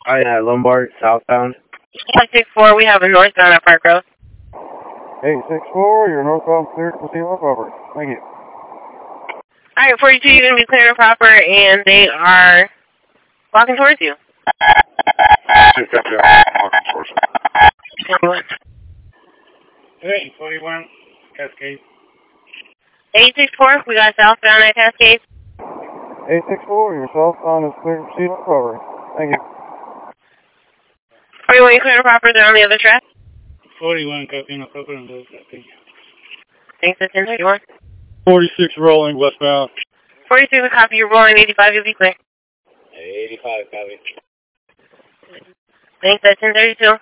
Lombard, southbound. 164, we have a northbound at Park Road. 864, you're northbound clear to proceed on proper. Thank you. Alright, 42, you're going to be clear and proper, and they are walking towards you. Hey, 41, Cascade. 864, we got southbound at Cascade. 864, your southbound is clear to proceed on proper. Thank you. 41, you clear and proper, they're on the other track. 41, copy on proper and those. Thank you. Thanks, that's 1031. 46 rolling westbound. 46, we copy, you're rolling 85, you'll be clear. 85, copy. Thanks, that's 1032.